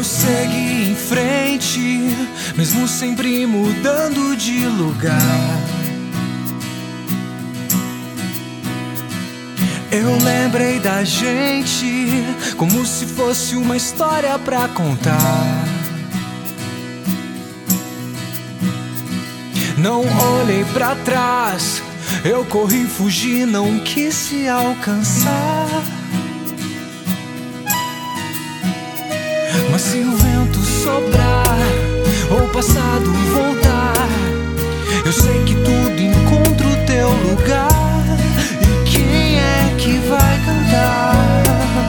segui em frente, mesmo sempre mudando de lugar. Eu lembrei da gente como se fosse uma história pra contar. Não olhei pra trás, eu corri, fugi, não quis se alcançar. Mas se o vento soprar ou o passado voltar, eu sei que tudo encontra o teu lugar. E quem é que vai cantar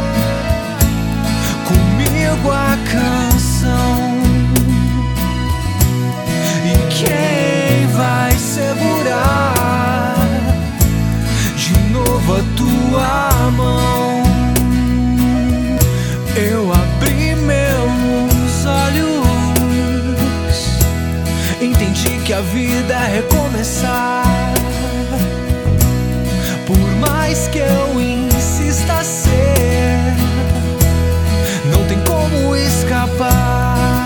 comigo a canção? E quem vai segurar de novo a tua mão? Eu abri meus olhos, entendi que a vida é recomeçar. Por mais que eu insista a ser, não tem como escapar.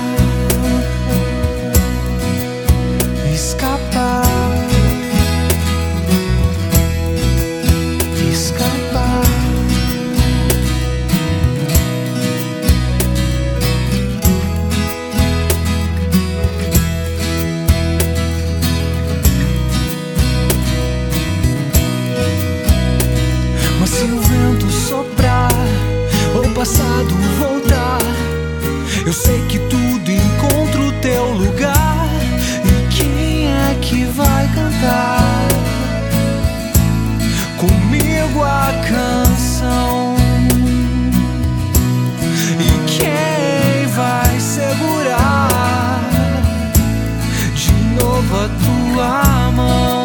Escapar. Escapar. Mas se o vento soprar ou o passado voltar, eu sei que tudo encontra o teu lugar. E quem é que vai cantar comigo a canção? E quem vai segurar de novo a tua mão?